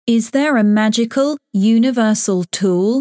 Is there a magical, universal tool?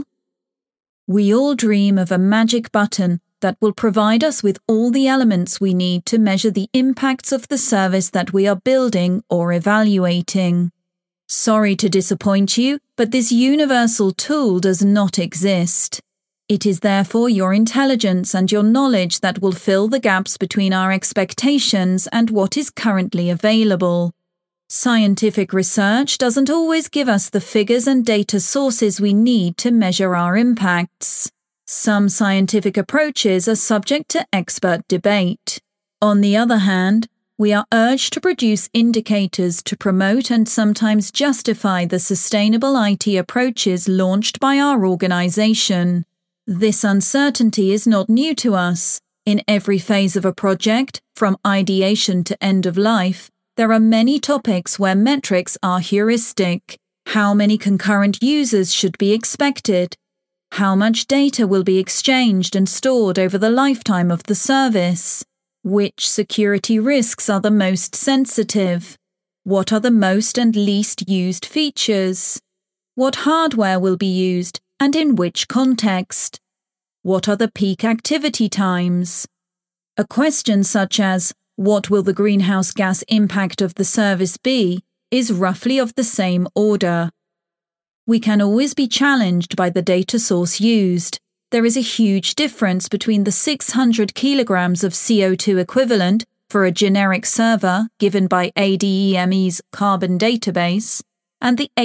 We all dream of a magic button that will provide us with all the elements we need to measure the impacts of the service that we are building or evaluating. Sorry to disappoint you, but this universal tool does not exist. It is therefore your intelligence and your knowledge that will fill the gaps between our expectations and what is currently available. Scientific research doesn't always give us the figures and data sources we need to measure our impacts. Some scientific approaches are subject to expert debate. On the other hand, we are urged to produce indicators to promote and sometimes justify the sustainable IT approaches launched by our organization. This uncertainty is not new to us. In every phase of a project, from ideation to end of life, there are many topics where metrics are heuristic. How many concurrent users should be expected? How much data will be exchanged and stored over the lifetime of the service? Which security risks are the most sensitive? What are the most and least used features? What hardware will be used and in which context? What are the peak activity times? A question such as, "What will the greenhouse gas impact of the service be?" is roughly of the same order. We can always be challenged by the data source used. There is a huge difference between the 600 kilograms of CO2 equivalent for a generic server given by ADEME's carbon database and the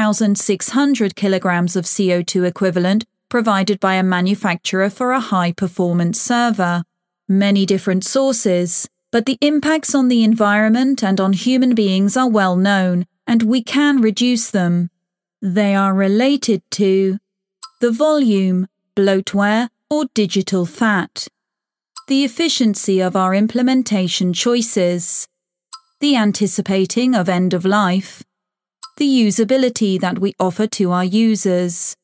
8,600 kilograms of CO2 equivalent provided by a manufacturer for a high-performance server. Many different sources, but the impacts on the environment and on human beings are well known, and we can reduce them. They are related to the volume, bloatware, or digital fat, the efficiency of our implementation choices, the anticipating of end of life, the usability that we offer to our users.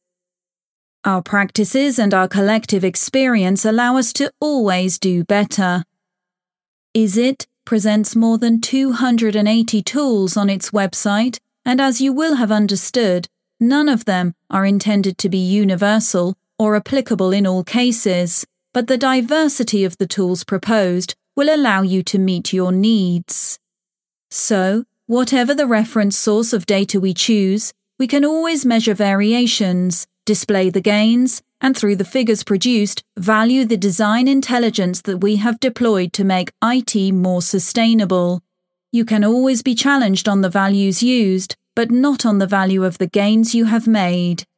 Our practices and our collective experience allow us to always do better. ISIT presents more than 280 tools on its website, and as you will have understood, none of them are intended to be universal or applicable in all cases, but the diversity of the tools proposed will allow you to meet your needs. So, whatever the reference source of data we choose, we can always measure variations, display the gains, and through the figures produced, value the design intelligence that we have deployed to make IT more sustainable. You can always be challenged on the values used, but not on the value of the gains you have made.